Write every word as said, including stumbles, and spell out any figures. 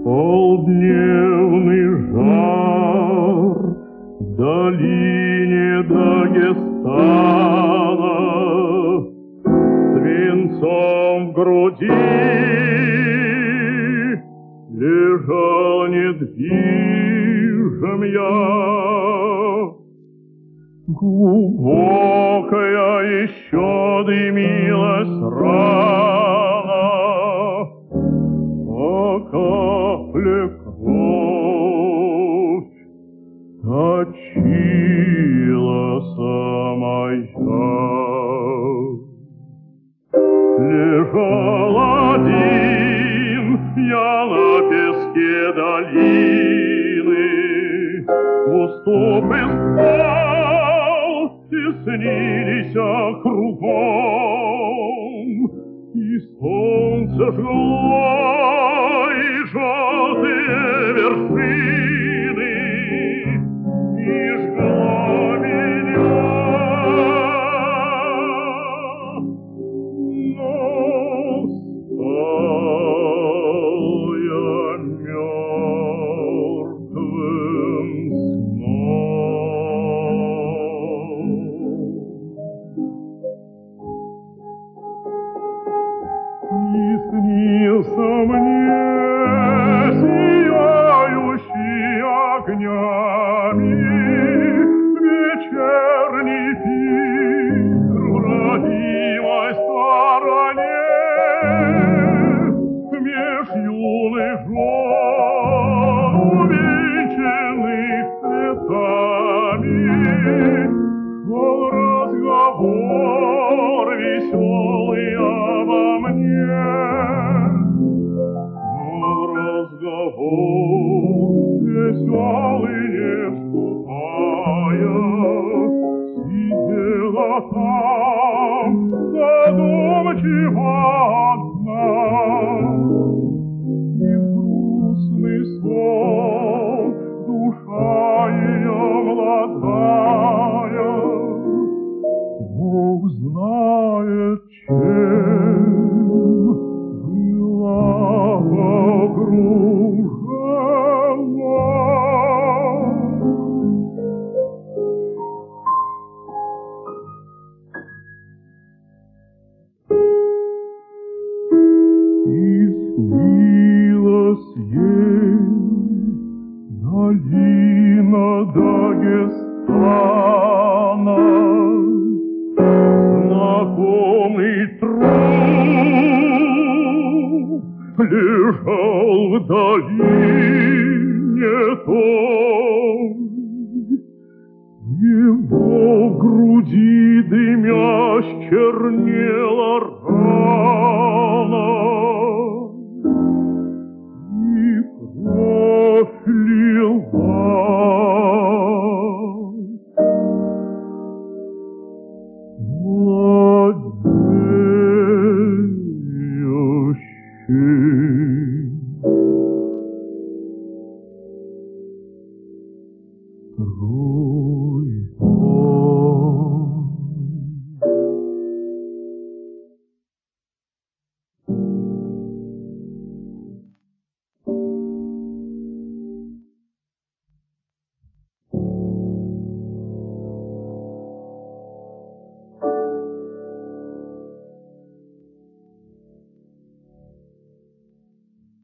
Полдневный жар в долине Дагестана, свинцом в груди лежал недвижим я. Глубокая еще дымилась рана, по капле кровь точила самая. Лежал один я на песке долины, уступы спал, и снились кругом, и солнце жгло, и желтые вершины, и жгло меня. Но спал я мертвым сном. И снился мне сияющий огнями вечерний пир в родимой стороне, меж юных жен, увенчанных цветами, шел разговор веселый обо мне. Разговор веселый, не вступая, сидела там задумчиво одна, и грустный сон душа ее молодая. Бог знает, чем была погружена. И снилась ей долина Дагестана, знакомый труп лежал в долине той. В его груди дымясь чернела рана, и кровь лилась. Младеющий